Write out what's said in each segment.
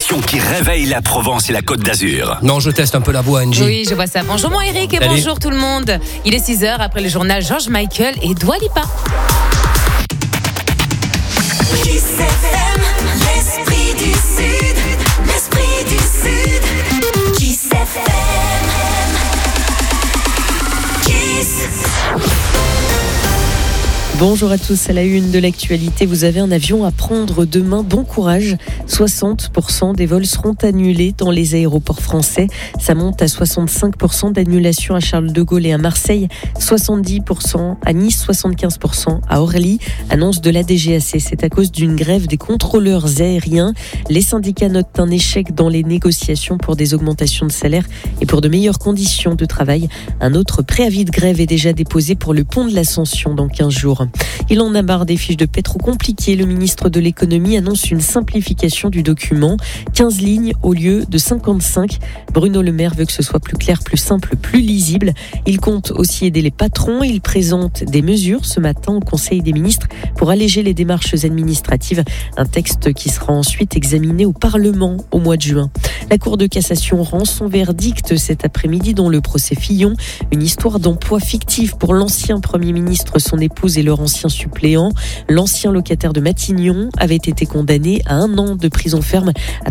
l'émission qui réveille la Provence et la Côte d'Azur. Non, je teste un peu la voix, Angie. Oui, je vois ça. Bonjour mon Eric et Salut. bonjour tout le monde. Il est 6h après le journal George Michael et Dua Lipa. L'esprit du Sud, l'esprit du Sud. Kiss FM. Kiss. Bonjour à tous, à la une de l'actualité, vous avez un avion à prendre demain, bon courage. 60% des vols seront annulés dans les aéroports français. Ça monte à 65% d'annulation à Charles de Gaulle et à Marseille, 70% à Nice, 75% à Orly. Annonce de la DGAC, c'est à cause d'une grève des contrôleurs aériens. Les syndicats notent un échec dans les négociations pour des augmentations de salaire et pour de meilleures conditions de travail. Un autre préavis de grève est déjà déposé pour le pont de l'Ascension dans 15 jours. Il en a marre des fiches de paie trop compliquées. Le ministre de l'économie annonce une simplification du document. 15 lignes au lieu de 55. Bruno Le Maire veut que ce soit plus clair, plus simple, plus lisible. Il compte aussi aider les patrons. Il présente des mesures ce matin au Conseil des ministres pour alléger les démarches administratives. Un texte qui sera ensuite examiné au Parlement au mois de juin. La Cour de cassation rend son verdict cet après-midi dans le procès Fillon. Une histoire d'emploi fictif pour l'ancien Premier ministre, son épouse et leur ancien suppléant. L'ancien locataire de Matignon avait été condamné à 1 an de prison ferme, à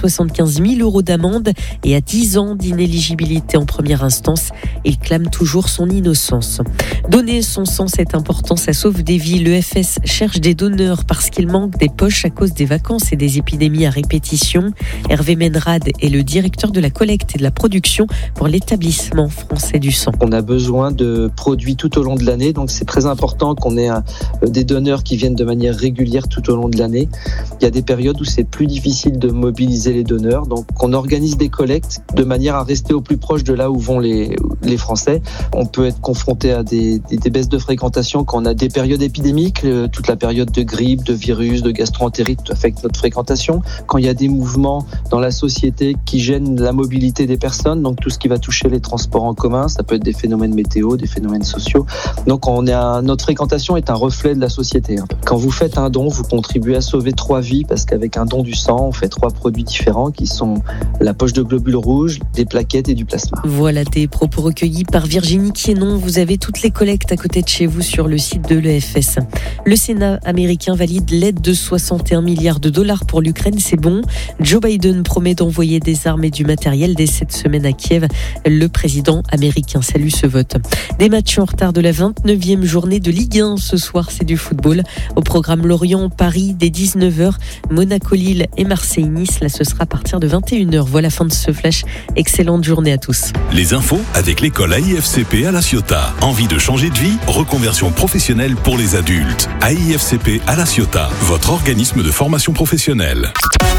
375 000 € d'amende et à 10 ans d'inéligibilité en première instance. Il clame toujours son innocence. Donner son sang, c'est important, ça sauve des vies. L'EFS cherche des donneurs parce qu'il manque des poches à cause des vacances et des épidémies à répétition. Hervé Menrad est le directeur de la collecte et de la production pour l'établissement français du sang. On a besoin de produits tout au long de l'année, donc c'est très important qu'on ait des donneurs qui viennent de manière régulière tout au long de l'année. Il y a des périodes où c'est plus difficile de mobiliser les donneurs, donc on organise des collectes de manière à rester au plus proche de là où vont les Français. On peut être confronté à des baisses de fréquentation quand on a des périodes épidémiques, toute la période de grippe, de virus, de gastro-entérite affecte notre fréquentation. Quand il y a des mouvements dans la société qui gênent la mobilité des personnes, donc tout ce qui va toucher les transports en commun, ça peut être des phénomènes météo, des phénomènes sociaux. Donc notre fréquentation est un reflet de la société. Quand vous faites un don, vous contribuez à sauver 3 vies parce qu'avec un don du sang, on fait 3 produits différents qui sont la poche de globules rouges, des plaquettes et du plasma. Voilà des propos recueillis par Virginie Quienon. Vous avez toutes les collectes à côté de chez vous sur le site de l'EFS. Le Sénat américain valide l'aide de 61 milliards de dollars pour l'Ukraine. C'est bon. Joe Biden promet d'envoyer des armes et du matériel dès cette semaine à Kiev. Le président américain salue ce vote. Des matchs en retard de la 29e journée de Ligue 1. Ce soir, c'est du football. Au programme Lorient-Paris dès 19h, Monaco-Lille et Marseille-Nice. Là, ce sera à partir de 21h. Voilà, fin de ce flash. Excellente journée à tous. Les infos avec l'école AIFCP à La Ciotat. Envie de changer de vie? Reconversion professionnelle pour les adultes. AIFCP à La Ciotat, votre organisme de formation professionnelle.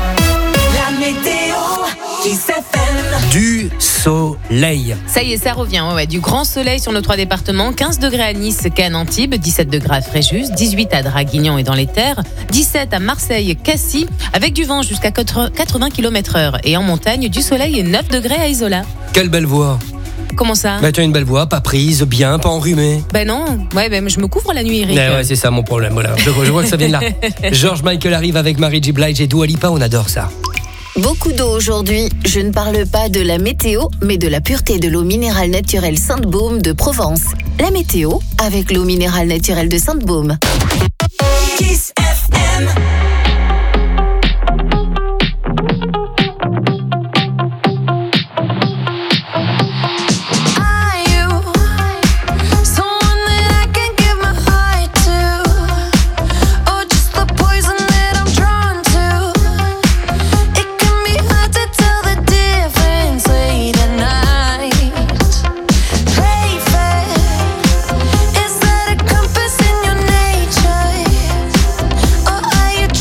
La météo, Kiss FM. Du soleil. Ça y est, ça revient. Ouais, du grand soleil sur nos 3 départements. 15 degrés à Nice, Cannes, Antibes, 17 degrés à Fréjus, 18 à Draguignan et dans les Terres, 17 à Marseille, Cassis, avec du vent jusqu'à 80 km/h. Et en montagne, du soleil et 9 degrés à Isola. Quelle belle voix. Comment ça? Tu as une belle voix, pas prise, bien, pas enrhumée. Non, je me couvre la nuit, Eric. Ouais, c'est ça mon problème. Voilà. Je vois que ça vient de là. George Michael arrive avec Mary J. Blige et Dua Lipa, on adore ça. Beaucoup d'eau aujourd'hui. Je ne parle pas de la météo, mais de la pureté de l'eau minérale naturelle Sainte-Baume de Provence. La météo avec l'eau minérale naturelle de Sainte-Baume. Kiss FM. Is that a compass in your nature? Or are you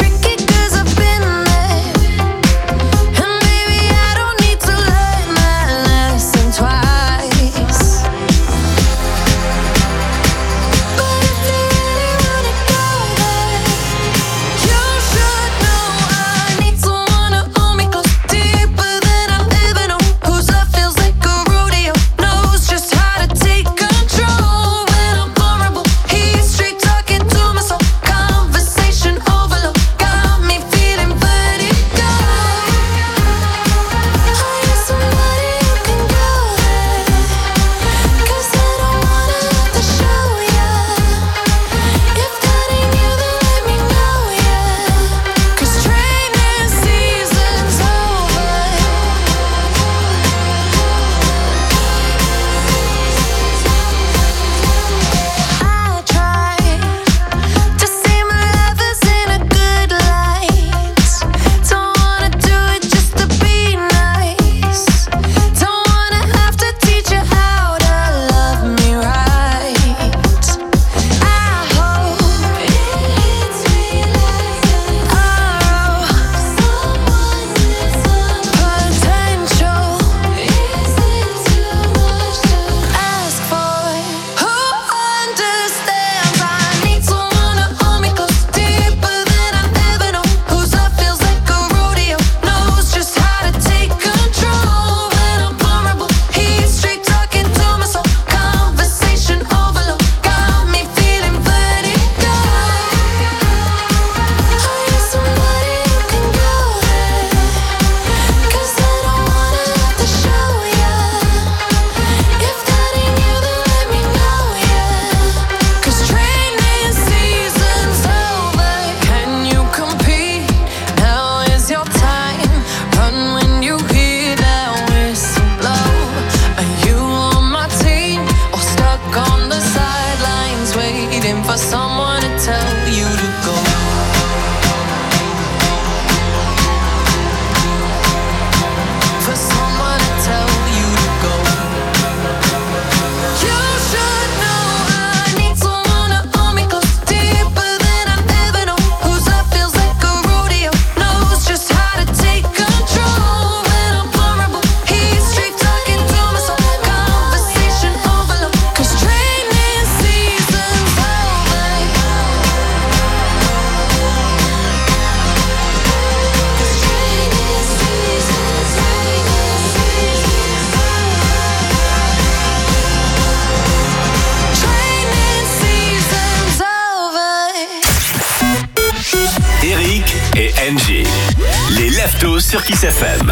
leftos sur Kiss FM.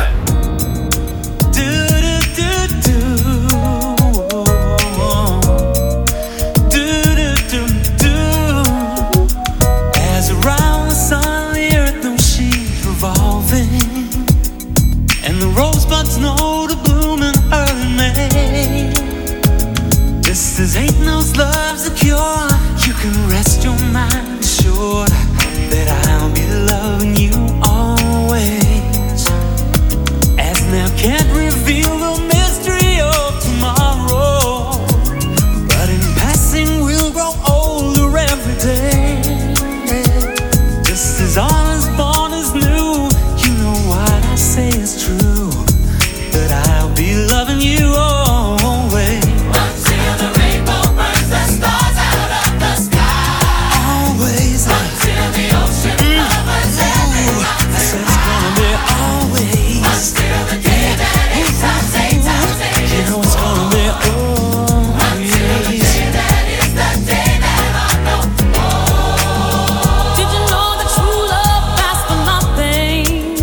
As around the sun, the earth knows she's revolving, and the rosebuds know to bloom in early May. This is ain't no love's a cure. You can rest your mind assured that I'll be loving you always. As now can't reveal the mystery of tomorrow, but in passing we'll grow older every day. Just as all is born is new, you know what I say is true, that I'll be loving you always. Until the rainbow burns the stars out of the sky. Always. Until the ocean covers every mountain It's gonna be always. Until the day that eight times eight times eight You know it's gonna be always. that is the day that I know. Did you know that true love lasts for nothing?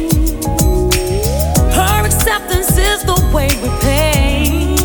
Her acceptance is the way we pay.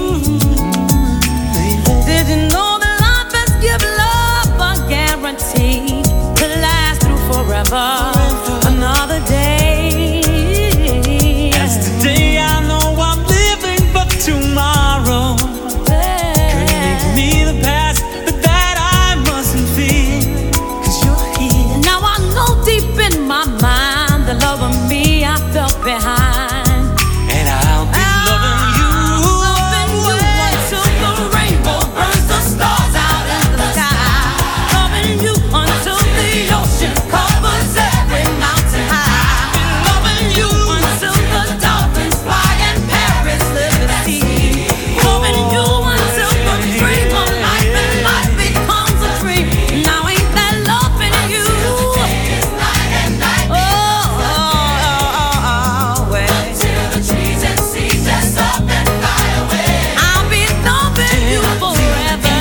Did you know that life has given love a guarantee to last through forever? Another day. As today I know I'm living, but tomorrow could make me the past, but that I mustn't fear, 'cause you're here. Now I know deep in my mind the love of me I felt behind. And I'll be loving you. Loving you until the rainbow burns the stars out in the sky. Loving you until the ocean covers every mountain high. Loving you until the dolphins fly and Paris live at sea. Loving you until the dream of life and life becomes a dream. Now ain't that loving you? Till the trees and seas just up and fly away. I'll be loving you forever.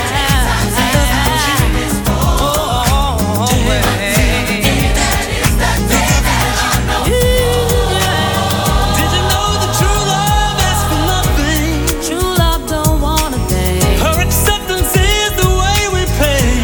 Did you know that true love asks for nothing? True love don't want a thing. Her acceptance is the way we pay.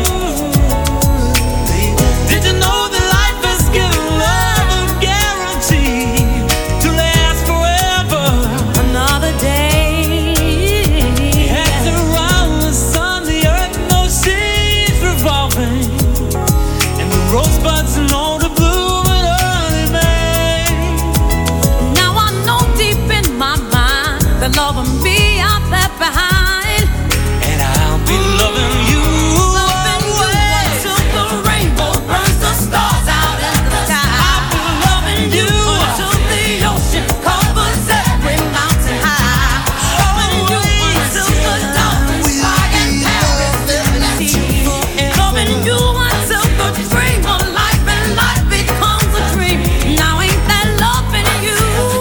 Did you know that life has given love a guarantee to last forever? Another day. As around the sun, the earth knows she's revolving, and the rosebuds know to bloom in early May. Now I know deep in my mind the love of me I left behind. And I'll be loving you. Loving you until the rainbow burns the stars out in the sky. Loving you until the ocean covers every mountain high. Loving you until the dolphins fly and Paris live at sea. Loving you until the dream of life and life becomes a dream. Now ain't that loving you?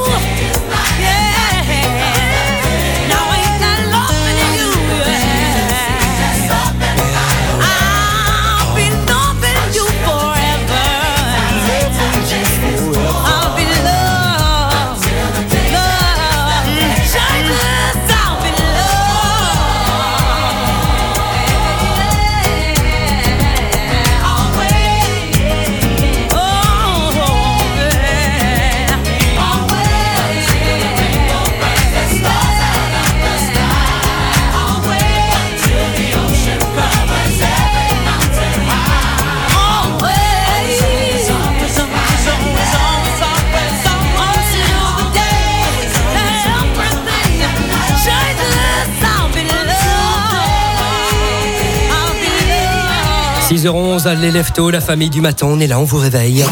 Yeah. Now ain't that loving you? Yeah. I'll be loving you forever. I'll be loved, shyness, I'll be I'll be loved. 6h11, les leftos, la famille du matin, on est là, on vous réveille.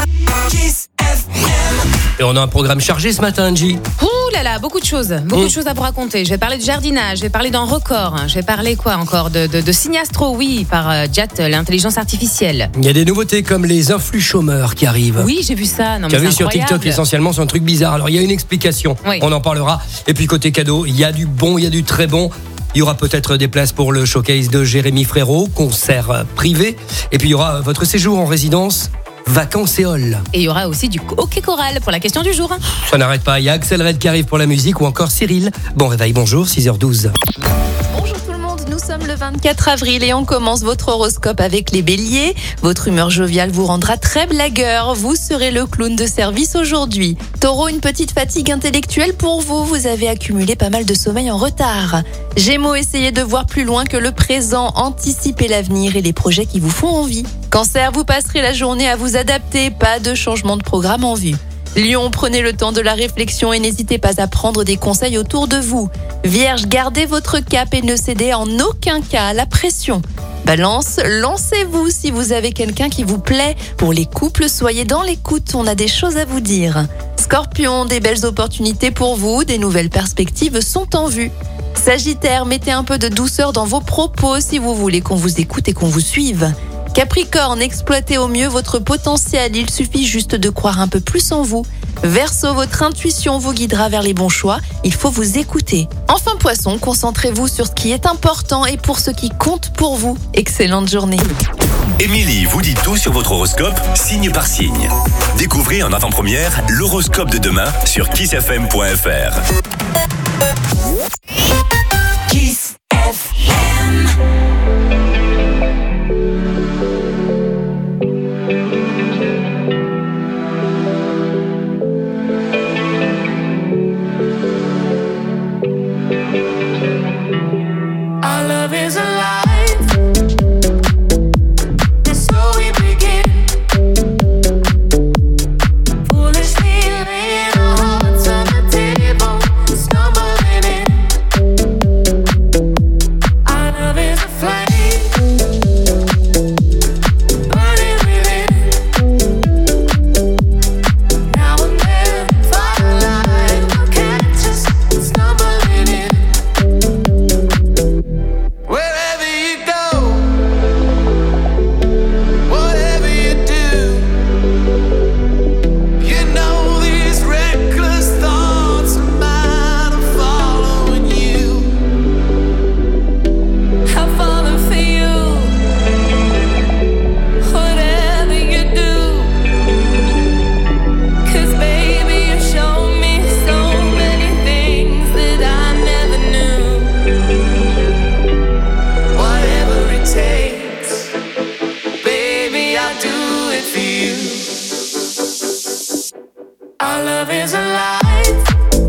Et on a un programme chargé ce matin, Angie. Ouh là là, beaucoup de choses à vous raconter. Je vais parler de jardinage, je vais parler d'un record, je vais parler quoi encore de Signastro, oui, par Jat, l'intelligence artificielle. Il y a des nouveautés comme les influx chômeurs qui arrivent. Oui, j'ai vu ça. Non, Tu as mais vu c'est sur incroyable. TikTok essentiellement, c'est un truc bizarre. Alors il y a une explication, Oui. on en parlera. Et puis côté cadeau, il y a du bon, il y a du très bon. Il y aura peut-être des places pour le showcase de Jérémy Frérot, concert privé. Et puis il y aura votre séjour en résidence Vacances-Éole. Et il y aura aussi du hockey choral pour la question du jour. Ça n'arrête pas, il y a Axel Red qui arrive pour la musique ou encore Cyril. Bon réveil, bonjour, 6h12. Bonjour tout le monde, nous sommes le 24 avril et on commence votre horoscope avec les béliers. Votre humeur joviale vous rendra très blagueur, vous serez le clown de service aujourd'hui. Taureau, une petite fatigue intellectuelle pour vous, vous avez accumulé pas mal de sommeil en retard. Gémeaux, essayez de voir plus loin que le présent, anticipez l'avenir et les projets qui vous font envie. Cancer, vous passerez la journée à vous adapter, pas de changement de programme en vue. Lion, prenez le temps de la réflexion et n'hésitez pas à prendre des conseils autour de vous. Vierge, gardez votre cap et ne cédez en aucun cas à la pression. Balance, lancez-vous si vous avez quelqu'un qui vous plaît. Pour les couples, soyez dans l'écoute, on a des choses à vous dire. Scorpion, des belles opportunités pour vous, des nouvelles perspectives sont en vue. Sagittaire, mettez un peu de douceur dans vos propos si vous voulez qu'on vous écoute et qu'on vous suive. Capricorne, exploitez au mieux votre potentiel, il suffit juste de croire un peu plus en vous. Verseau, votre intuition vous guidera vers les bons choix, il faut vous écouter. Enfin Poisson, concentrez-vous sur ce qui est important et pour ce qui compte pour vous. Excellente journée. Émilie vous dit tout sur votre horoscope, signe par signe. Découvrez en avant-première l'horoscope de demain sur kissfm.fr. Kiss FM. Our love is alive, and so we begin. Foolishly laying our hearts on the table, stumbling in. Our love is a flame, burning within. Now and then, firelight will catch us stumbling in. Wherever you go, whatever you do, you know these reckless thoughts of mine are following you. I've fallen for you, whatever you do. 'Cause baby, you show me so many things that I never knew. Whatever it takes, baby, I'll do it for you. Our love is alive,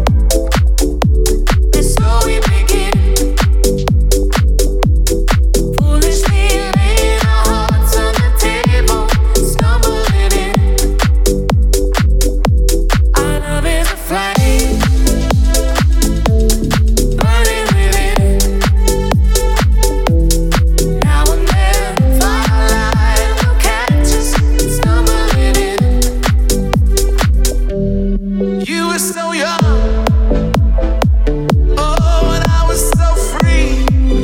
and so we begin. Foolishly laying our hearts on the table, stumbling in. Our love is a flame, burning within. Now and then, firelight will catch us stumbling in. You were so young, oh, and I was so free.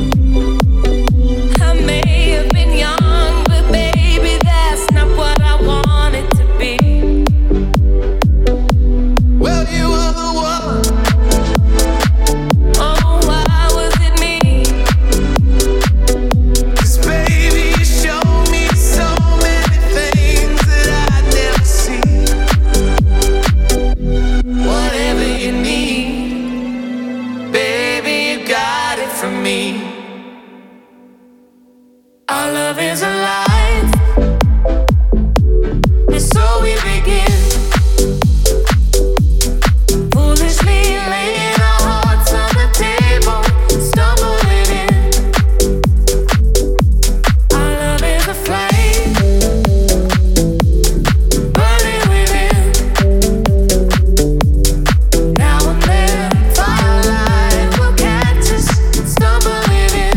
I may have been young, but baby, that's not what I wanted to be. Well, you were the one. Oh, why was it me? 'Cause baby, you showed me so many things that I'd never seen. Whatever you need, baby, you got it from me. Our love is alive, and so we begin. Foolishly laying our hearts on the table, stumbling in. Our love is a flame, burning within. Now and then, firelight will catch us stumbling in.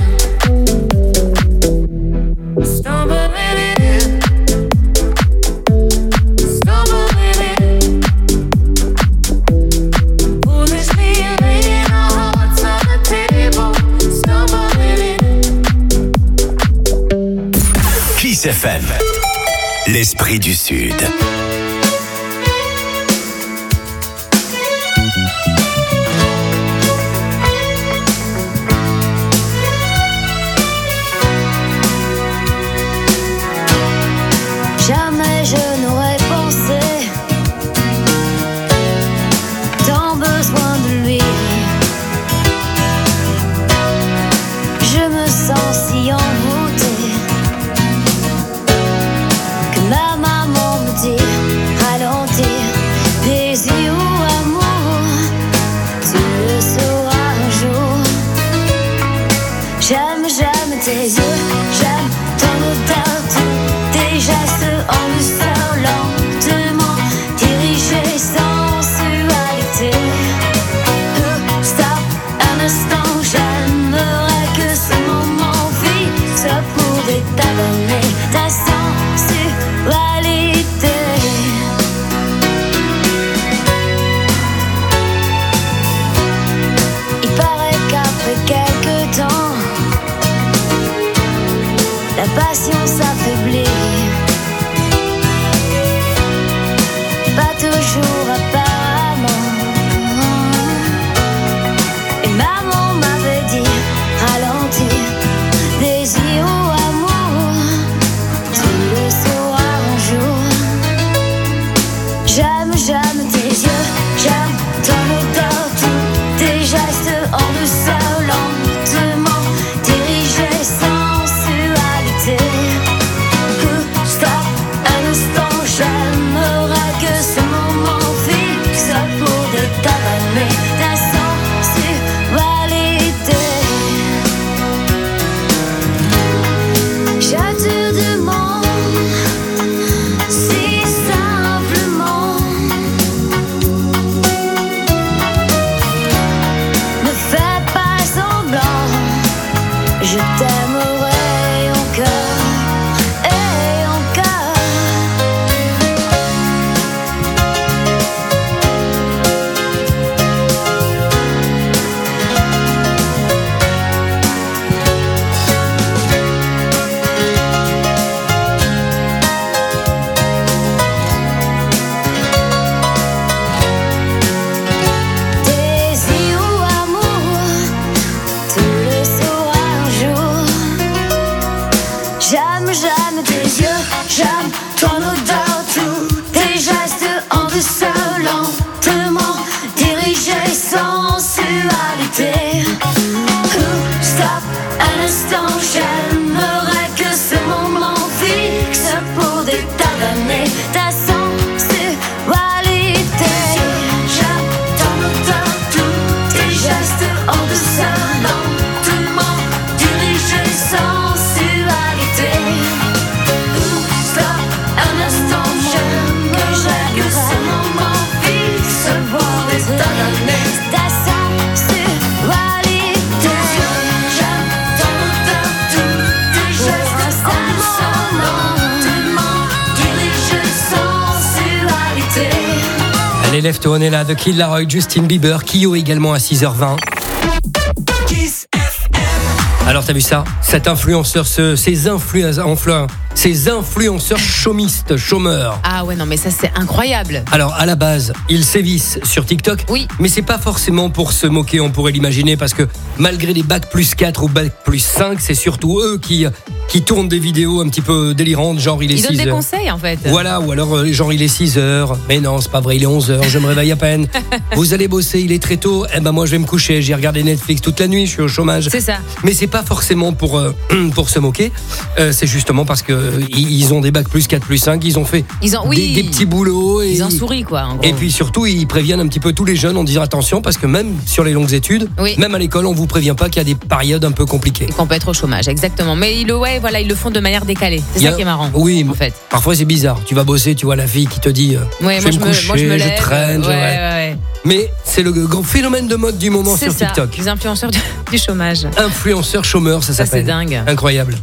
Stumbling in. Stumbling in. Foolishly laying our hearts on the table, stumbling in. Kiss FM, l'esprit du Sud. Jamais je n'aurais Left On est là, The Kid Laroi, Justin Bieber, Kyo également à 6h20. Alors t'as vu ça? Cet influenceur, ces influenceurs chômistes, chômeurs. Ah ouais, non mais ça c'est incroyable. Alors à la base, ils sévissent sur TikTok. Oui. Mais c'est pas forcément pour se moquer, on pourrait l'imaginer, parce que malgré les bacs plus 4 ou bac plus 5, c'est surtout eux qui tournent des vidéos un petit peu délirantes, genre il est 6h. Ils donnent des conseils en fait. Voilà, ou alors genre il est 6h. Mais non, c'est pas vrai, il est 11h, je me réveille à peine. Vous allez bosser, il est très tôt. Eh ben moi je vais me coucher, j'ai regardé Netflix toute la nuit, je suis au chômage. C'est ça. Mais c'est pas forcément pour se moquer, c'est justement parce que ils ont des bacs plus 4 plus 5, ils ont fait des petits boulots. Et ils en sourient quoi en gros. Et puis surtout ils préviennent un petit peu tous les jeunes en disant attention, parce que même sur les longues études, même à l'école, on vous prévient pas qu'il y a des périodes un peu compliquées. Et qu'on peut être au chômage, exactement. Mais ils le font de manière décalée. C'est ça qui est marrant. Oui, en fait. Parfois c'est bizarre. Tu vas bosser, tu vois la fille qui te dit je vais me coucher, je lève, traîne. Ouais. Mais c'est le grand phénomène de mode du moment sur TikTok. Les influenceurs du chômage. Influenceurs chômeurs, ça s'appelle. C'est dingue. Incroyable.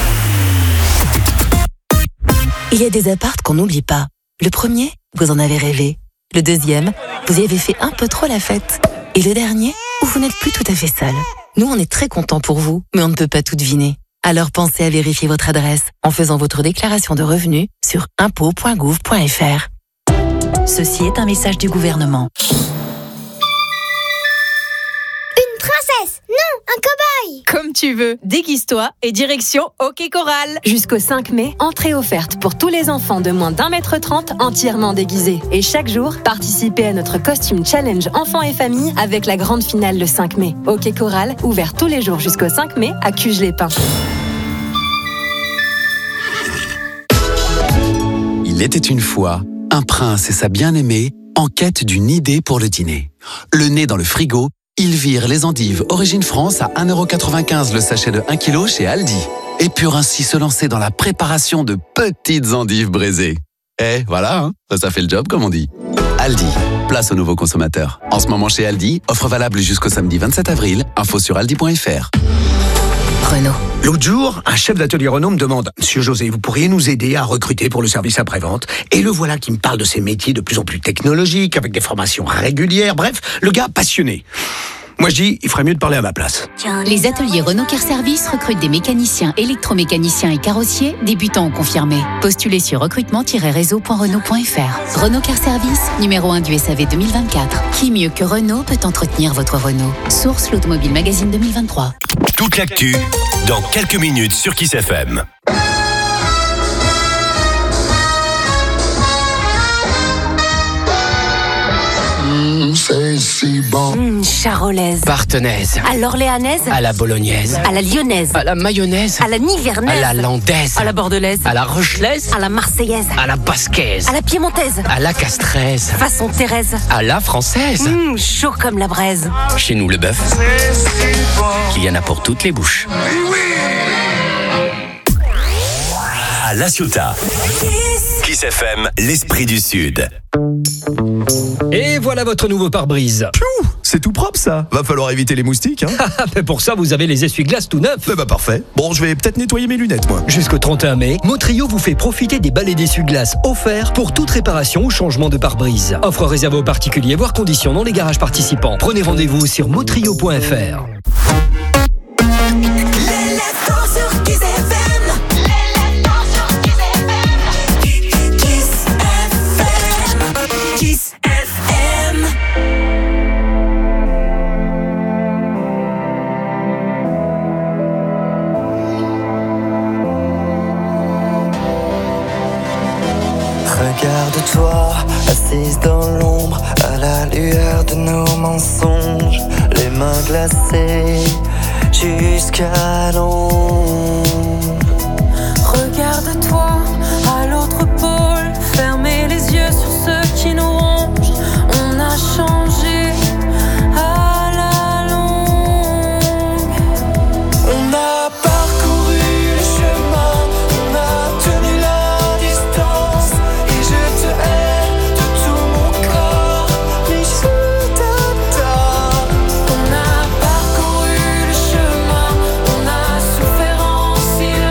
Il y a des appartes qu'on n'oublie pas. Le premier, vous en avez rêvé. Le deuxième, vous y avez fait un peu trop la fête. Et le dernier, où vous n'êtes plus tout à fait seul. Nous, on est très contents pour vous, mais on ne peut pas tout deviner. Alors pensez à vérifier votre adresse en faisant votre déclaration de revenus sur impôts.gouv.fr. Ceci est un message du gouvernement. Une princesse! Non, un cow-boy! Comme tu veux, déguise-toi et direction Hockey Coral. Jusqu'au 5 mai, entrée offerte pour tous les enfants de moins d'1m30 entièrement déguisés. Et chaque jour, participez à notre costume challenge enfants et famille avec la grande finale le 5 mai. Hockey Coral, ouvert tous les jours jusqu'au 5 mai à Cuges-les-Pins. Il était une fois un prince et sa bien-aimée en quête d'une idée pour le dîner. Le nez dans le frigo, ils virent les endives Origine France à 1,95€ le sachet de 1 kg chez Aldi et purent ainsi se lancer dans la préparation de petites endives braisées. Et voilà, hein, ça fait le job comme on dit. Aldi, place aux nouveaux consommateurs. En ce moment chez Aldi, offre valable jusqu'au samedi 27 avril, info sur aldi.fr. Renault. L'autre jour, un chef d'atelier Renault me demande « Monsieur José, vous pourriez nous aider à recruter pour le service après-vente ?» Et le voilà qui me parle de ces métiers de plus en plus technologiques, avec des formations régulières, bref, le gars passionné. Moi je dis, il ferait mieux de parler à ma place. Les ateliers Renault Car Service recrutent des mécaniciens, électromécaniciens et carrossiers, débutants ou confirmés. Postulez sur recrutement-réseau.renault.fr. Renault Car Service, numéro 1 du SAV 2024. Qui mieux que Renault peut entretenir votre Renault? Source l'Automobile Magazine 2023. Toute l'actu, dans quelques minutes sur Kiss FM. C'est si bon. Charolaise. Partenaise. À l'orléanaise. À la bolognaise. À la lyonnaise. À la mayonnaise. À la nivernaise. À la landaise. À la bordelaise. À la rochelaise. À la marseillaise. À la basquaise. À la piémontaise. À la castraise. Façon Thérèse. À la française. Chaud comme la braise. Chez nous, le bœuf, il y en a pour toutes les bouches. À La Ciotat. Kiss FM, l'esprit du Sud. Et voilà votre nouveau pare-brise. Piou, c'est tout propre ça. Va falloir éviter les moustiques, hein. Mais pour ça, vous avez les essuie-glaces tout neufs. Bah parfait. Bon, je vais peut-être nettoyer mes lunettes, moi. Jusqu'au 31 mai, Motrio vous fait profiter des balais d'essuie-glaces offerts pour toute réparation ou changement de pare-brise. Offre réservée aux particuliers, voire conditions dans les garages participants. Prenez rendez-vous sur motrio.fr. Regarde-toi, assise dans l'ombre, à la lueur de nos mensonges, les mains glacées jusqu'à l'ombre. Regarde-toi, à l'autre pôle, fermez les yeux sur ceux qui nous rongent. On a changé à la longue. On a parcouru le chemin, on a tenu la distance. Et je te hais de tout mon corps, mais je t'adore. On a parcouru le chemin, on a souffert en silence.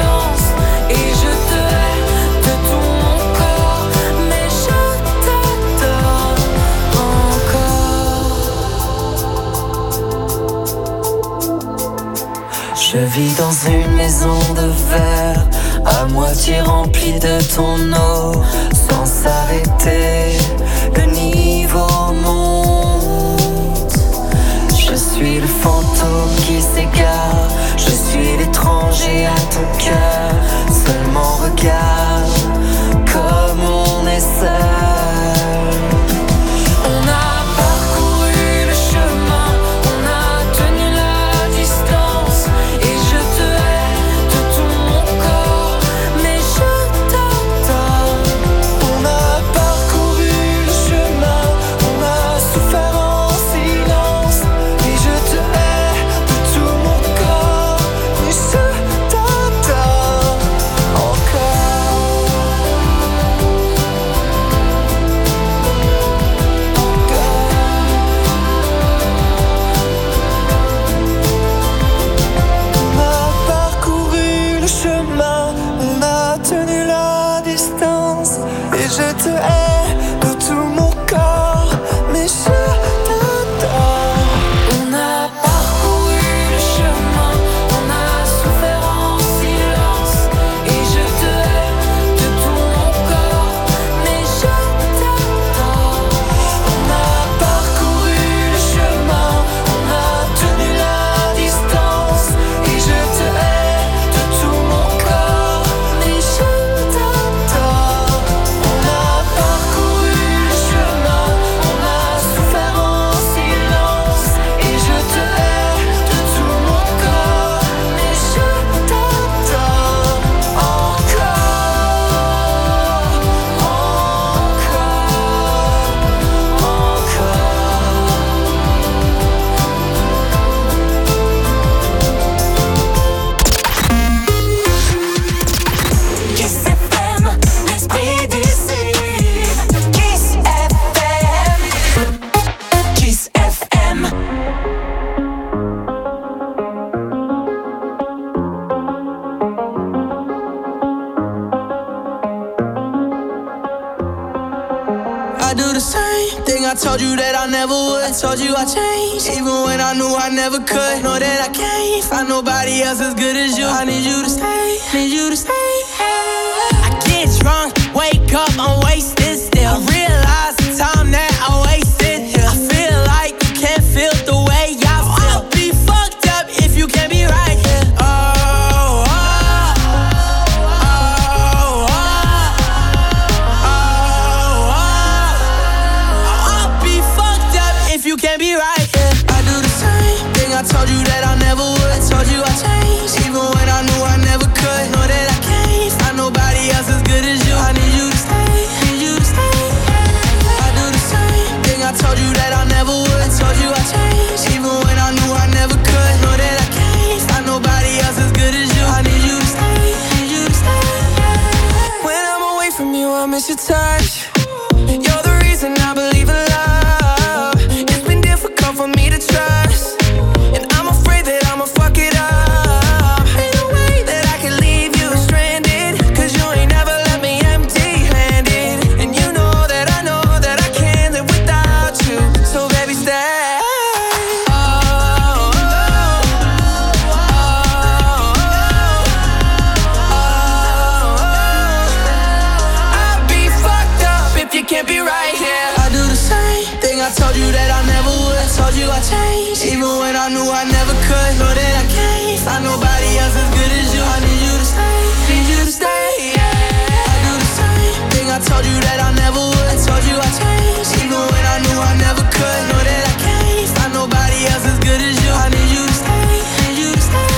Je vis dans une maison de verre, à moitié remplie de ton eau, sans s'arrêter, le niveau monte. Je suis le fantôme qui s'égare, je suis l'étranger à ton cœur. Seulement regarde comme on est seul. On a parcouru le chemin, on a tenu la distance, et je te hais de tout mon corps, mais je t'attends. On a parcouru le chemin, on a souffert en silence, et je te hais de tout mon corps, mais je t'attends encore. On a parcouru le chemin, on a tenu la distance, et je te hais de tout mon corps, mais je t'attends. On a parcouru le chemin, on a souffert en silence, et je te hais de tout mon corps, mais je t'attends. On a parcouru le chemin, on a tenu la distance, et je te hais de tout mon corps, mais je t'attends. On a parcouru le chemin, on a souffert en silence, et je te hais de tout mon corps, mais je t'attends Kiss FM, l'esprit d'ici. Kiss FM, Kiss FM. I do the same thing I told you that I never would. I told you I changed, even when I knew I never could. Know that I can't find nobody else as good as you. I need you to stay, need you to stay. I get drunk, wake up, I'm wasted still. I realize the time that I wasted here. I feel like you can't feel the way I feel. I'll be fucked up if you can't be right here. Oh, oh, oh, oh, oh, oh. I'll be fucked up if you can't be right here. I do the same thing I told you that I never would. I told you I changed, even when I knew I never could. Know that I can't find nobody else as good as you. I need you to stay, need you to stay. I do the same thing I told you that I never would. I told you I changed, even when I knew I never could. Know that I can't find nobody else as good as you. I need you to stay, need you to stay. When I'm away from you, I miss your touch. You're the reason I believe in love. It's been difficult for me to trust, and I'm afraid that I'ma fuck it up. Ain't no way that I can leave you stranded, 'cause you ain't never left me empty-handed. And you know that I can't live without you. So baby, stay. Oh, oh, oh, oh, oh. I'll be fucked up if you can't be right here. I do the same thing I told you that I never would. I told you I changed, even when I knew I never could. Know that I can't find nobody else as good as you. I need you to stay, need you to stay. I do the same thing I told you that I never would. I told you I changed, even when I knew I never could. Know that I can't find nobody else as good as you. I need you to stay, need you to stay.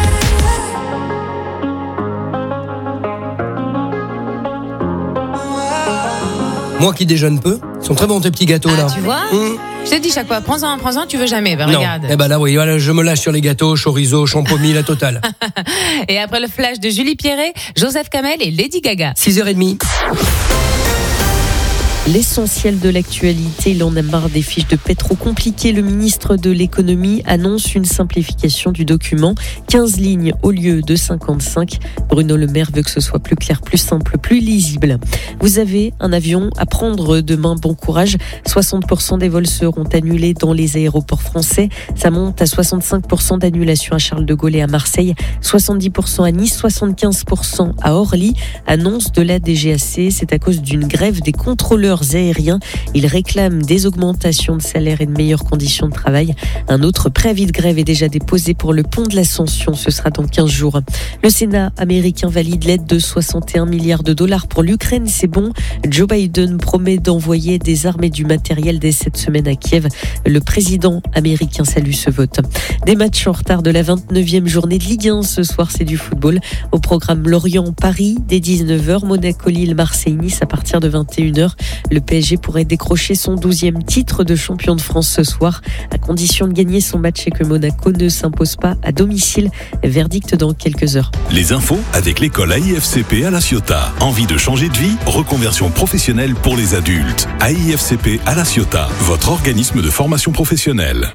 Moi qui déjeune peu, ils sont très bons tes petits gâteaux là. Tu vois Je te dis chaque fois, prends-en, tu veux jamais. Bah, Non. regarde. Eh ben là, oui, voilà, je me lâche sur les gâteaux, chorizo, champomis, la totale. Et après le flash de Julie Pierret, Joseph Kamel et Lady Gaga. 6h30. L'essentiel de l'actualité, il en a marre des fiches de paie trop compliquées. Le ministre de l'économie annonce une simplification du document. 15 lignes au lieu de 55. Bruno Le Maire veut que ce soit plus clair, plus simple, plus lisible. Vous avez un avion à prendre demain, bon courage. 60% des vols seront annulés dans les aéroports français. Ça monte à 65% d'annulation à Charles de Gaulle et à Marseille, 70% à Nice, 75% à Orly. Annonce de la DGAC, c'est à cause d'une grève des contrôleurs aériens. Ils réclament des augmentations de salaire et de meilleures conditions de travail. Un autre préavis de grève est déjà déposé pour le pont de l'Ascension. Ce sera dans 15 jours. Le Sénat américain valide l'aide de 61 milliards de dollars pour l'Ukraine. C'est bon. Joe Biden promet d'envoyer des armes et du matériel dès cette semaine à Kiev. Le président américain salue ce vote. Des matchs en retard de la 29e journée de Ligue 1. Ce soir, c'est du football. Au programme Lorient-Paris dès 19h. Monaco-Lille, Marseille-Nice à partir de 21h. Le PSG pourrait décrocher son 12e titre de champion de France ce soir, à condition de gagner son match et que Monaco ne s'impose pas à domicile. Verdict dans quelques heures. Les infos avec l'école AIFCP à La Ciotat. Envie de changer de vie? Reconversion professionnelle pour les adultes. AIFCP à La Ciotat, votre organisme de formation professionnelle.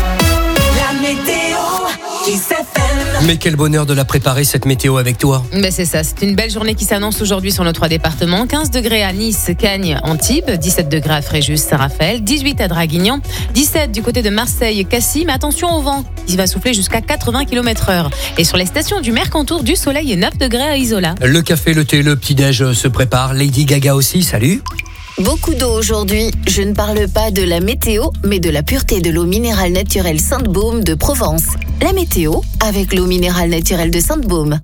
La météo qui s'appelle. Mais quel bonheur de la préparer cette météo avec toi. Ben c'est ça, c'est une belle journée qui s'annonce aujourd'hui sur nos 3 départements. 15 degrés à Nice, Cagnes, Antibes, 17 degrés à Fréjus, Saint-Raphaël, 18 à Draguignan, 17 du côté de Marseille, Cassis. Mais attention au vent, il va souffler jusqu'à 80 km/h. Et sur les stations du Mercantour, du soleil et 9 degrés à Isola. Le café, le thé, le petit-déj se prépare. Lady Gaga aussi, salut. Beaucoup d'eau aujourd'hui. Je ne parle pas de la météo, mais de la pureté de l'eau minérale naturelle Sainte-Baume de Provence. La météo avec l'eau minérale naturelle de Sainte-Baume.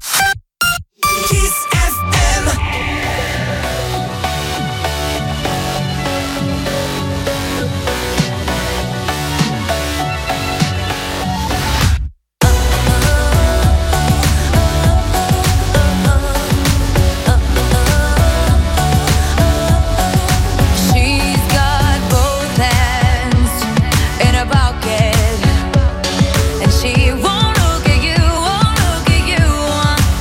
She won't look at you,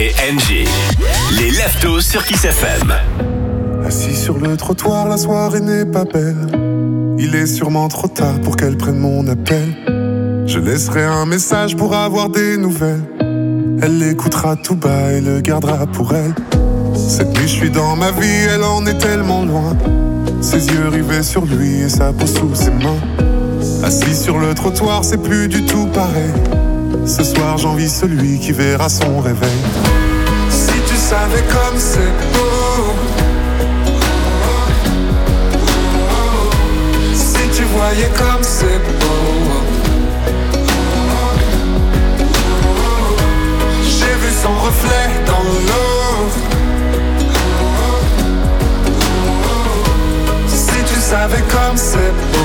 et NG. Les Leftos sur Kiss FM. Assis sur le trottoir, la soirée n'est pas belle. Il est sûrement trop tard pour qu'elle prenne mon appel. Je laisserai un message pour avoir des nouvelles. Elle l'écoutera tout bas et le gardera pour elle. Cette nuit je suis dans ma vie, elle en est tellement loin. Ses yeux rivés sur lui et sa peau sous ses mains. Assis sur le trottoir, c'est plus du tout pareil. Ce soir j'envie celui qui verra son réveil. Si tu savais comme c'est beau, si tu voyais comme c'est beau. J'ai vu son reflet dans l'eau. Si tu savais comme c'est beau.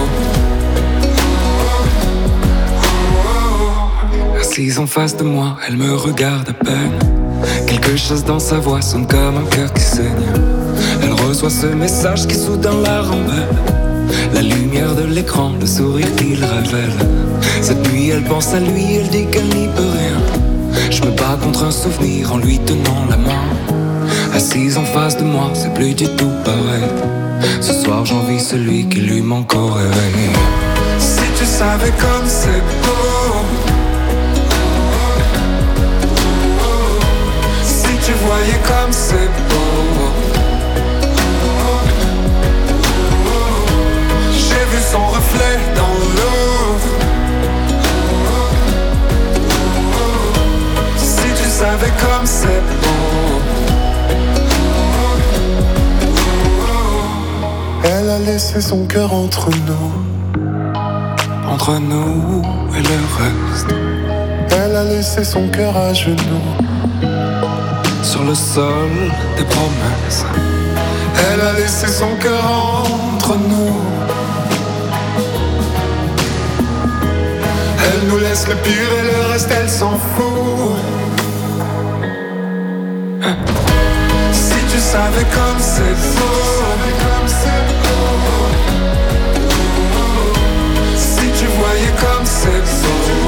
Assise en face de moi, elle me regarde à peine. Quelque chose dans sa voix sonne comme un cœur qui saigne. Elle reçoit ce message qui soudain la rend belle. La lumière de l'écran, le sourire qu'il révèle. Cette nuit elle pense à lui, elle dit qu'elle n'y peut rien. Je me bats contre un souvenir en lui tenant la main. Assise en face de moi, c'est plus du tout pareil. Ce soir j'envie celui qui lui manque au réveil. Si tu savais comme c'est beau, si tu voyais comme c'est beau. J'ai vu son reflet dans l'eau. Si tu savais comme c'est beau. Elle a laissé son cœur entre nous. Entre nous et le reste. Elle a laissé son cœur à genoux. Sur le sol des promesses. Elle a laissé son cœur entre nous. Elle nous laisse le pire et le reste elle s'en fout. Si tu savais comme c'est beau. Si tu voyais comme c'est beau.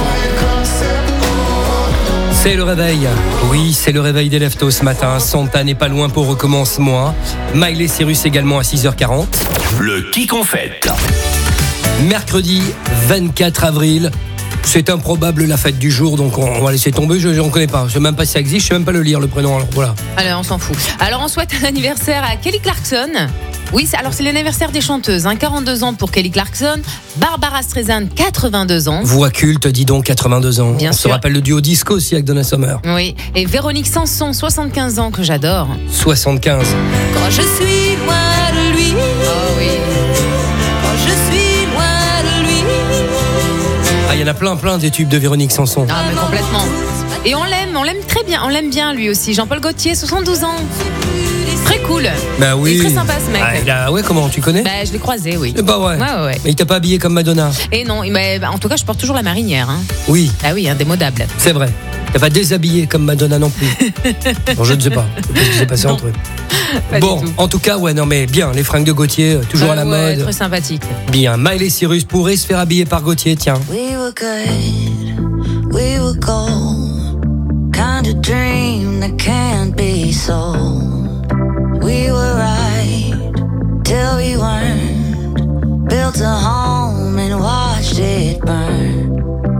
C'est le réveil. Oui, c'est le réveil des Leftos ce matin. Santa n'est pas loin pour recommencement. Miley Cyrus également à 6h40. Le Kick en fête. Mercredi 24 avril. C'est improbable la fête du jour, donc on va laisser tomber. Je ne connais pas. Je ne sais même pas si ça existe. Je ne sais même pas le lire, le prénom. Alors voilà. Allez, on s'en fout. Alors, on souhaite un anniversaire à Kelly Clarkson. Oui, c'est l'anniversaire des chanteuses. 42 ans pour Kelly Clarkson. Barbara Streisand, 82 ans. Voix culte, dis donc, 82 ans. Bien on sûr. se rappelle le duo disco aussi avec Donna Summer. Oui. Et Véronique Sanson, 75 ans, que j'adore. 75. Quand je suis loin de lui. Oh oui. Quand je suis loin de lui. Ah, il y en a plein des tubes de Véronique Sanson. Ah, mais complètement. Et on l'aime très bien. On l'aime bien lui aussi. Jean-Paul Gaultier, 72 ans. Très cool. Bah oui. Il est très sympa ce mec. Ouais, comment tu connais? Bah, je l'ai croisé, oui. C'est pas vrai. Ouais. Mais il t'a pas habillé comme Madonna? Et non, en tout cas, je porte toujours la marinière. Hein. Oui. Ah oui, indémodable. C'est vrai. T'as pas déshabillé comme Madonna non plus. Bon, je ne sais pas. Je sais pas ce qui s'est passé entre eux. Bon, en tout cas, ouais, non mais bien, les fringues de Gaultier, toujours à la mode. Très sympathique. Bien, Miley Cyrus pourrait se faire habiller par Gaultier, tiens. We were good, we were gold. Kind of dream that can't be sold. We were right till we weren't. Built a home and watched it burn.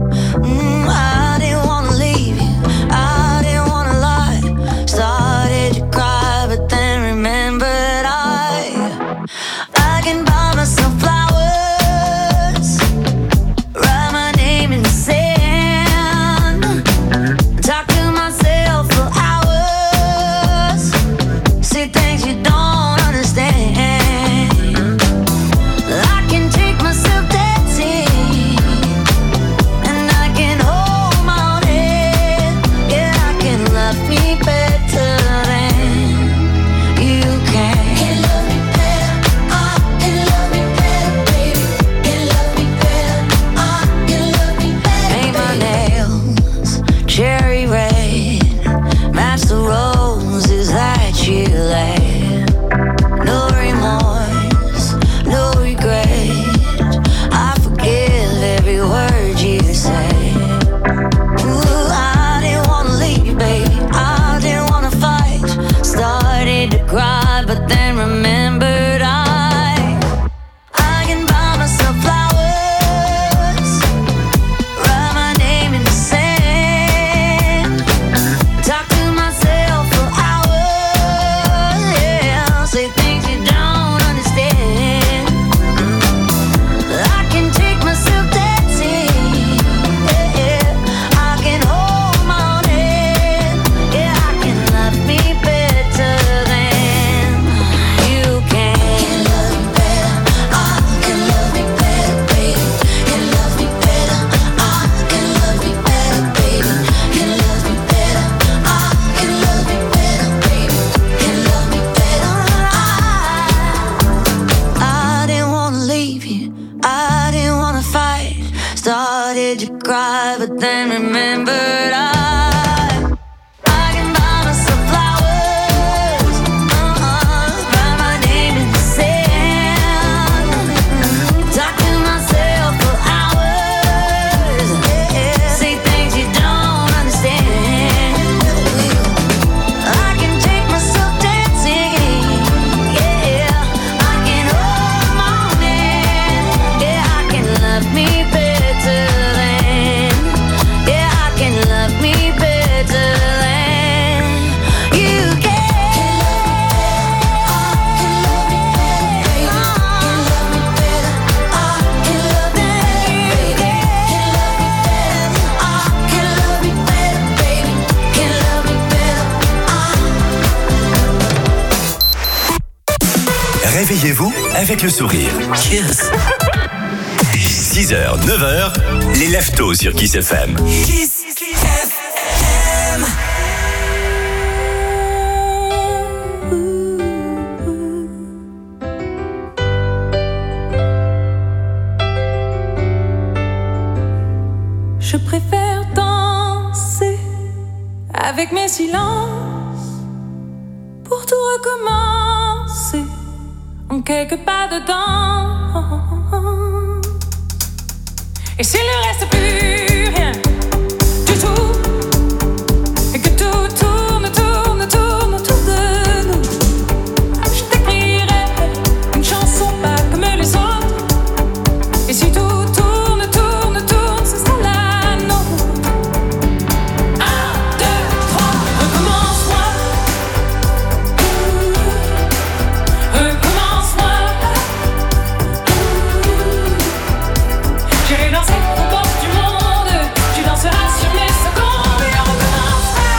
I didn't wanna leave you, I didn't wanna lie. Started to cry, but then remembered I can buy myself flowers, write my name in the sand, talk to myself for Réveillez-vous avec le sourire. Kiss. 6h, 9h, les leftos sur Kiss FM. Kiss FM. Je préfère danser avec mes silences pour tout recommencer en quelques pas dedans. Et s'il ne reste plus rien du tout, et que tout tourne, tourne, tourne autour de nous, je t'écrirai une chanson pas comme les autres. Et si tout tourne, tourne, tourne, ce sera la nôtre. 1, 2, 3, recommence-moi. Recommence-moi. J'irai danser au bord du monde. Tu danseras sur mes secondes. Et on recommencera.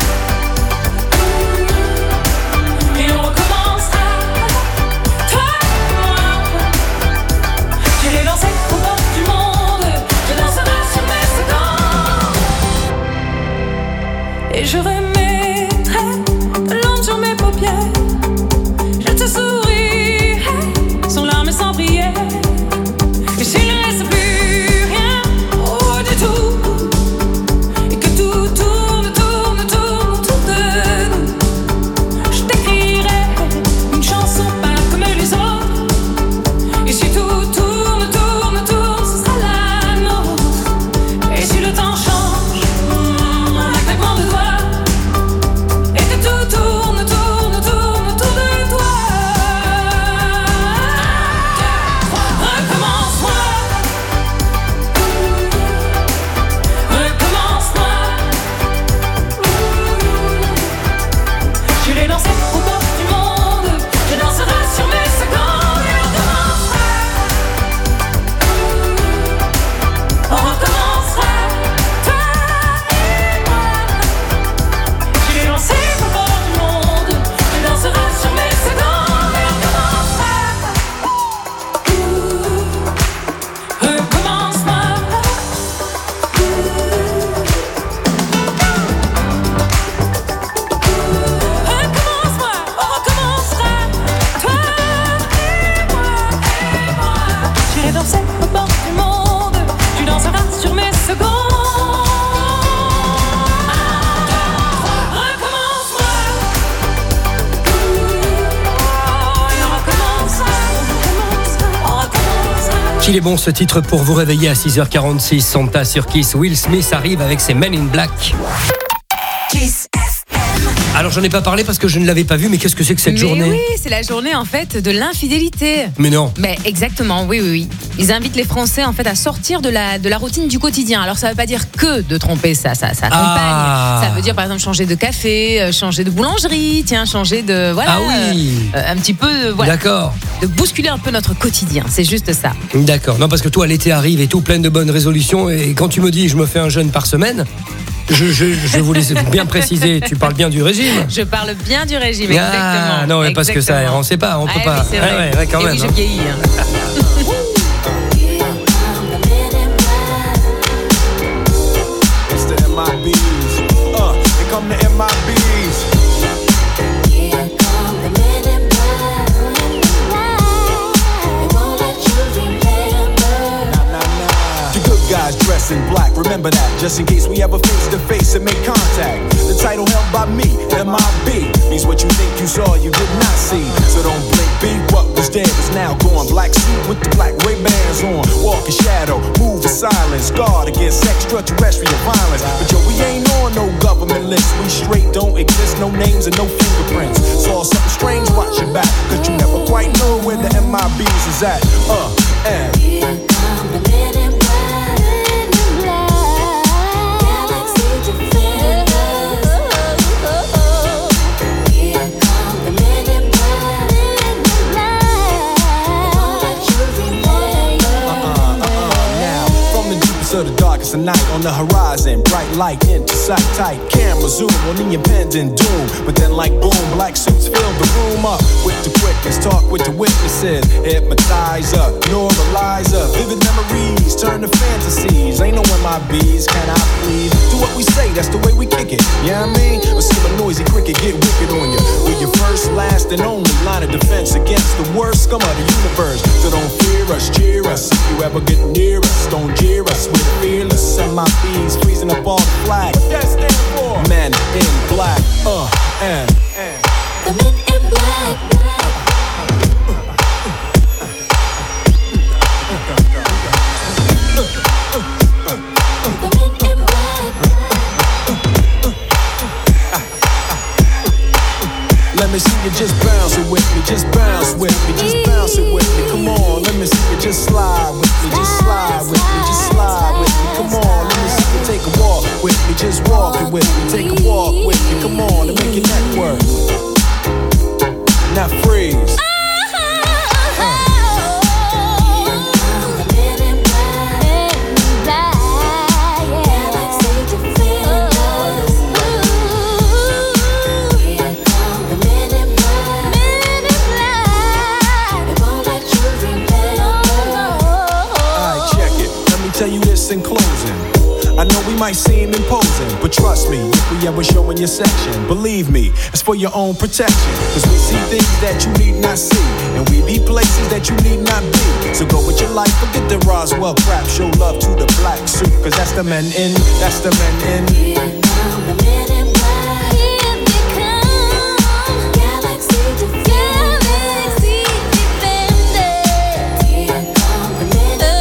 Et on recommencera. Toi et moi. J'irai danser au bord du monde. Tu danseras sur mes secondes. Et je remettrai de l'ombre sur mes paupières. Je te sourirai sans larmes et sans prière. Et s'il ne reste plus rien du tout, et que tout tourne, tourne, tourne autour de nous, je t'écrirai une chanson pas comme les autres. Et si tout tourne, tourne, tourne, ce sera la nôtre. Et si le temps change, en un claquement de doigts, et que tout tourne, tourne, tourne autour de toi. Recommence-moi. Recommence-moi. J'irai danser au bord du monde. Tu danseras sur mes secondes. Et on recommencera. On recommencera. Toi et moi. J'irai danser au bord du monde. Tu danseras sur mes secondes. Et on recommencera. Recommence-moi. Recommence-moi, on recommencera. Toi et moi. J'irai danser au bord du monde. Tu danseras sur mes secondes. Recommence-moi. Et on recommencera. On recommencera. Qu'il est bon ce titre pour vous réveiller à 6h46. Santa sur Kiss. Will Smith arrive avec ses Men in Black. Kiss. Alors j'en ai pas parlé parce que je ne l'avais pas vu, mais qu'est-ce que c'est que cette Mais journée? oui, c'est la journée en fait de l'infidélité. Mais non. Mais exactement, oui. Ils invitent les Français en fait à sortir de la routine du quotidien. Alors ça veut pas dire que de tromper sa compagne. Ça veut dire par exemple changer de café, changer de boulangerie, changer de Ah oui. un petit peu D'accord. de bousculer un peu notre quotidien. C'est juste ça. D'accord. Non, parce que toi, l'été arrive et tout, plein de bonnes résolutions. Et quand tu me dis je me fais un jeûne par semaine, je voulais bien préciser, tu parles bien du régime. Je parle bien du régime, exactement. Ah non, mais parce que ça, on sait pas, on peut pas. Oui, c'est vrai. Ouais, quand Et même. oui, je vieillis. It's the MIBs. Here come the MIBs. The good guys dress in black, remember that, just in case we ever face to face and make contact. The title held by me, MIB, means what you think you saw, you did not see. So don't blink, be what was dead is now gone. Black suit with the black Ray-Bans on, walk in shadow, move in silence, guard against extraterrestrial violence. But yo, we ain't on no government list, we straight don't exist, no names and no fingerprints. Saw something strange, watch your back, cause you never quite know where the MIBs is at. a night on the horizon, bright light into sight, tight camera zoom on the impending doom. But then like boom, black suits fill the room up with the quickness, talk with the witnesses, hypnotizer, neuralizer, vivid memories turn to fantasies. Ain't knowing my bees, can I please do what we say? That's the way we kick it. Yeah, I mean, or see a noisy cricket get wicked on you. We're your first, last, and only line of defense against the worst scum of the universe. So don't fear us, cheer us. If you ever get near us, don't jeer us. We're fearless. And my bees freezing up all the flag. What that stand for? Men in black. And. The men in black. Let me see you just bounce it with me, just bounce with me, just bounce it with me. Come on, let me see you just slide with me, just slide with me, just slide with me. Come on, let me see you take a walk with me, just walk it with me, take a walk with me. Come on, and make your neck work. Now freeze. Tell you this in closing. I know we might seem imposing, but trust me, if we ever show in your section, believe me, it's for your own protection. Cause we see things that you need not see, and we be places that you need not be. So go with your life, forget the Roswell crap, show love to the black suit, cause that's the men in, that's the men in. Here come the men in black. Here they come. Galaxy defenders. Here come the men in black.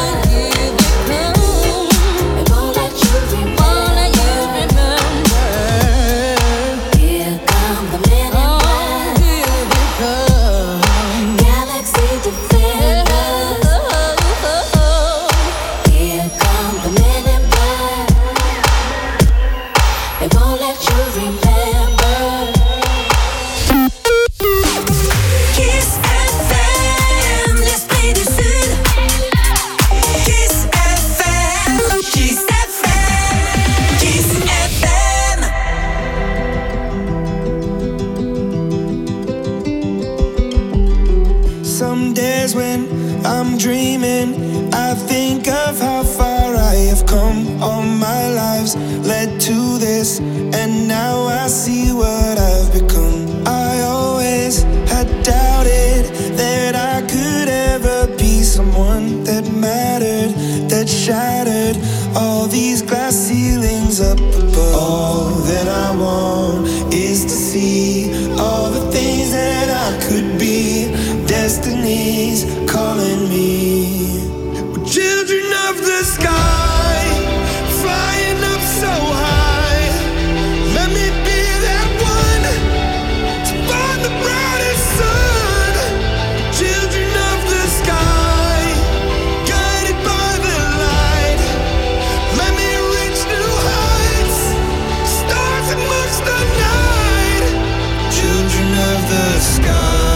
Some days when I'm dreaming, I think of how far I have come. All my lives led to this, and now I see what I've become. I always had doubted that I could ever be someone that mattered, that shattered all these glass ceilings up above. All that I want is to see all the things that I could be. Destiny's calling me. We're children of the sky, flying up so high. Let me be that one to find the brightest sun. Children of the sky, guided by the light. Let me reach new heights, stars amongst the night. Children of the sky.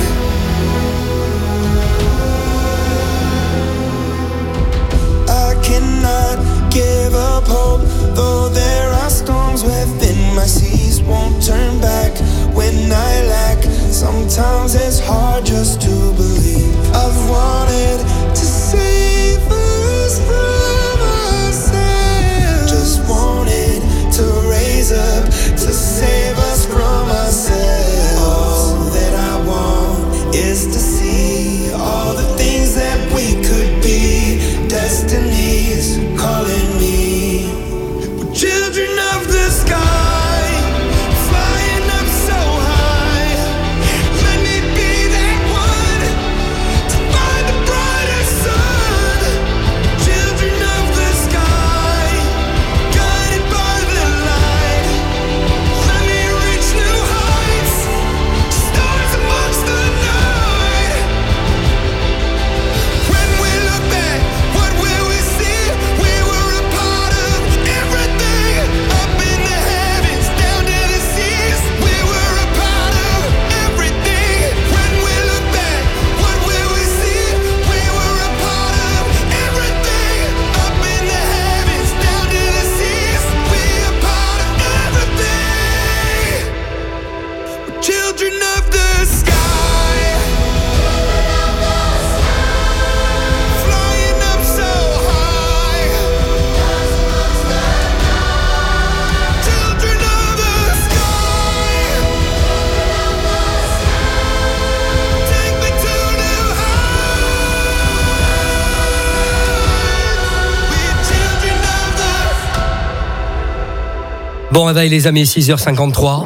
Cannot give up hope, though there are storms within my seas. Won't turn back when I lack. Sometimes it's hard just to believe. I've wanted to save us from ourselves. Just wanted to raise up to save us from ourselves. All that I want is to see all the things that we could be. Destiny's calling me. We're children of the sky, flying up so high. Let me be that one Bon réveil les amis, 6h53.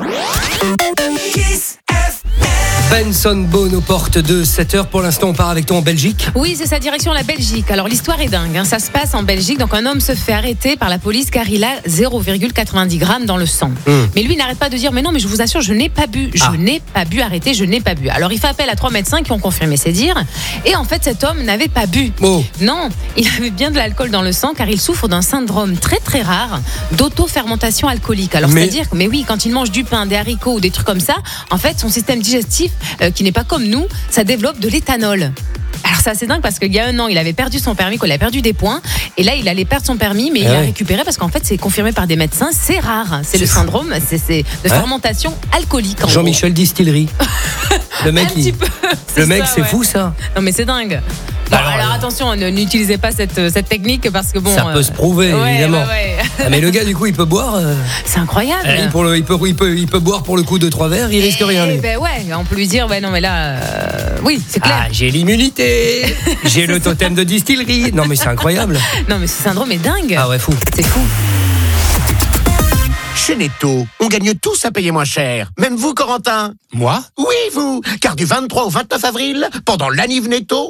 Benson Boone aux portes de 7h. Pour l'instant, on part avec toi en Belgique. Oui, c'est sa direction la Belgique. Alors l'histoire est dingue. Ça se passe en Belgique. Donc un homme se fait arrêter par la police car il a 0,90 grammes dans le sang. Mais lui, il n'arrête pas de dire mais non, mais je vous assure, je n'ai pas bu. Je n'ai pas bu. Arrêtez, je n'ai pas bu. Alors il fait appel à 3 médecins qui ont confirmé ses dires. Et en fait, cet homme n'avait pas bu. Non, il avait bien de l'alcool dans le sang car il souffre d'un syndrome très très rare d'auto-fermentation alcoolique. Alors c'est-à-dire, mais oui, quand il mange du pain, des haricots ou des trucs comme ça, en fait, son système digestif qui n'est pas comme nous, ça développe de l'éthanol. Alors c'est assez dingue parce qu'il y a 1 an, il avait perdu son permis, qu'il a perdu des points, et là il allait perdre son permis, mais il l'a récupéré parce qu'en fait c'est confirmé par des médecins, c'est rare, c'est le syndrome, c'est de fermentation alcoolique. Jean-Michel Distillerie. Le mec, c'est fou ça. Non mais c'est dingue. Bon, alors attention, n'utilisez pas cette technique parce que bon. Ça peut se prouver évidemment. Mais le gars du coup il peut boire. C'est incroyable. Il peut boire pour le coup 2-3 verres, il risque rien. Lui. Ben ouais, on peut lui dire non mais là, oui c'est clair. J'ai l'immunité, j'ai le totem de distillerie. Non mais c'est incroyable. Non mais ce syndrome est dingue. Ah ouais fou. C'est fou. Chez Netto, on gagne tous à payer moins cher. Même vous, Corentin. Moi ? Oui, vous. Car du 23 au 29 avril, pendant l'anniv Netto,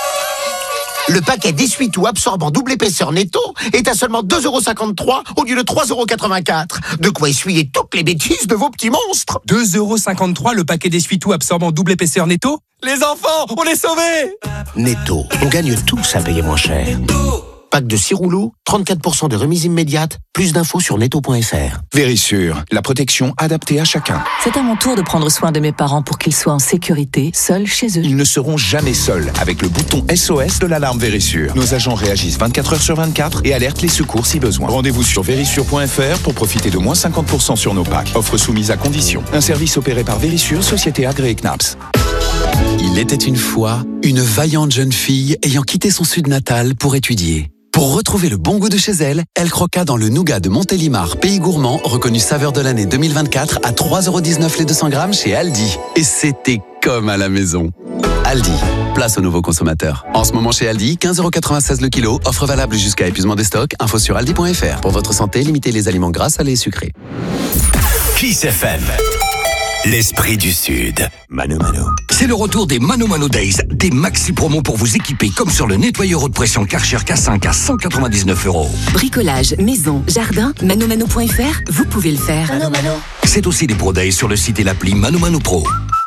le paquet d'essuie-tout absorbant double épaisseur Netto est à seulement 2,53€ au lieu de 3,84€. De quoi essuyer toutes les bêtises de vos petits monstres. 2,53€ le paquet d'essuie-tout absorbant double épaisseur Netto ? Les enfants, on est sauvés ! Netto, on gagne tous à payer moins cher. Pack de 6 rouleaux, 34% de remise immédiate. Plus d'infos sur netto.fr. Vérissure, la protection adaptée à chacun. C'est à mon tour de prendre soin de mes parents pour qu'ils soient en sécurité, seuls chez eux. Ils ne seront jamais seuls avec le bouton SOS de l'alarme Vérissure. Nos agents réagissent 24 heures sur 24 et alertent les secours si besoin. Rendez-vous sur vérissure.fr pour profiter de moins 50% sur nos packs. Offre soumise à condition. Un service opéré par Vérissure, société agréée CNAPS. Il était une fois une vaillante jeune fille ayant quitté son sud natal pour étudier. Pour retrouver le bon goût de chez elle, elle croqua dans le nougat de Montélimar, pays gourmand, reconnu saveur de l'année 2024 à 3,19€ les 200 grammes chez Aldi. Et c'était comme à la maison. Aldi, place aux nouveaux consommateurs. En ce moment chez Aldi, 15,96€ le kilo, offre valable jusqu'à épuisement des stocks, info sur aldi.fr. Pour votre santé, limitez les aliments gras, salés et sucrés. Kiss FM. L'esprit du Sud. Mano Mano. C'est le retour des Mano Mano Days, des maxi promos pour vous équiper comme sur le nettoyeur haute pression Karcher K5 à 199€. Bricolage, maison, jardin, manomano.fr, vous pouvez le faire. Mano Mano. C'est aussi des Pro Days sur le site et l'appli Mano Mano Pro.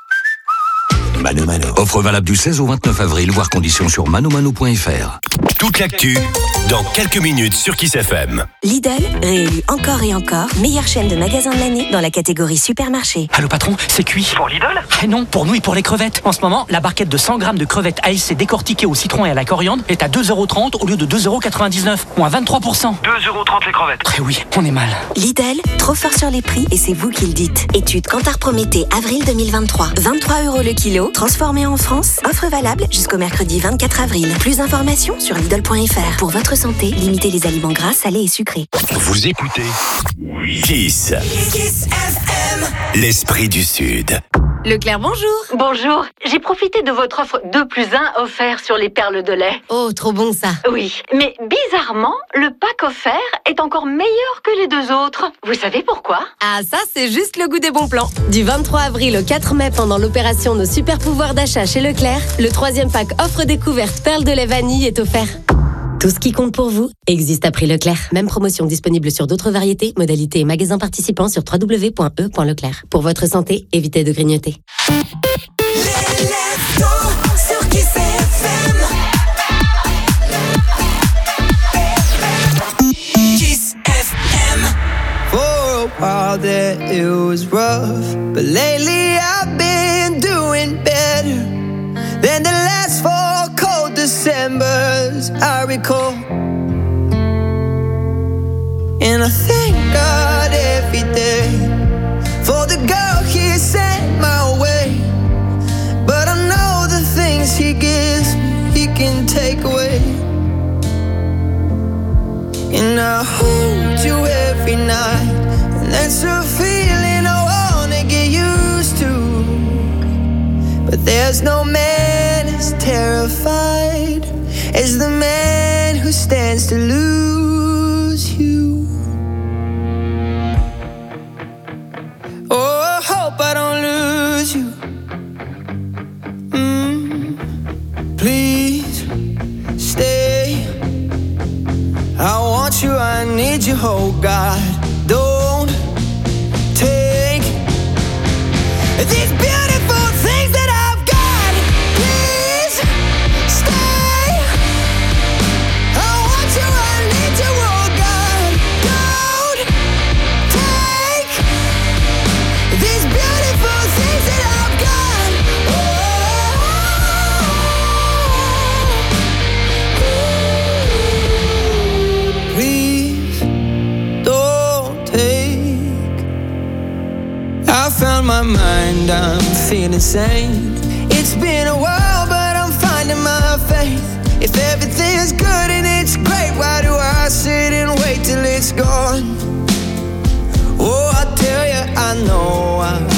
Mano Mano. Offre valable du 16 au 29 avril, voire conditions sur manomano.fr. Toute l'actu, dans quelques minutes sur Kiss FM. Lidl, réélu encore et encore, meilleure chaîne de magasins de l'année dans la catégorie supermarché. Allô patron, c'est cuit. Pour Lidl ? Ah non, pour nous et pour les crevettes. En ce moment, la barquette de 100 grammes de crevettes ASC décortiquées au citron et à la coriandre est à 2,30€ au lieu de 2,99€, moins 23%. 2,30€ les crevettes. Eh oui, on est mal. Lidl, trop fort sur les prix et c'est vous qui le dites. Étude Kantar Prométhée, avril 2023. 23€ le kilo, transformé en France. Offre valable jusqu'au mercredi 24 avril. Plus d'informations sur Lidl.fr. Pour votre santé, limitez les aliments gras, salés et sucrés. Vous écoutez Kiss. Kiss FM. L'esprit du Sud. Leclerc, bonjour. Bonjour. J'ai profité de votre offre 2+1 offert sur les perles de lait. Oh, trop bon ça. Oui, mais bizarrement, le pack offert est encore meilleur que les 2 autres. Vous savez pourquoi ? Ah, ça, c'est juste le goût des bons plans. Du 23 avril au 4 mai, pendant l'opération Nos super pouvoirs d'achat chez Leclerc, le 3e pack offre découverte perles de lait vanille est offert. Tout ce qui compte pour vous existe à prix Leclerc. Même promotion disponible sur d'autres variétés, modalités et magasins participants sur www.e.leclerc. Pour votre santé, évitez de grignoter. Sur Kiss FM. Kiss FM. For a while there it was rough, but lately I've been doing better than the last 4 cold Decembers I recall. And I thank God every day for the girl He sent my way. But I know the things He gives me, He can take away. And I hold you every night, and that's a feeling I wanna get used to. But there's no man as terrified as the man who stands to lose you. oh God, don't take these beautiful things that I've got. Please stay. I want you, I need you, oh God, don't take these beautiful things that I've got. Please don't take. I found my mind, I'm feeling sane. It's been a while, but I'm finding my faith. If everything's good and it's great, why do I sit and wait till it's gone? Oh, I tell you, I know I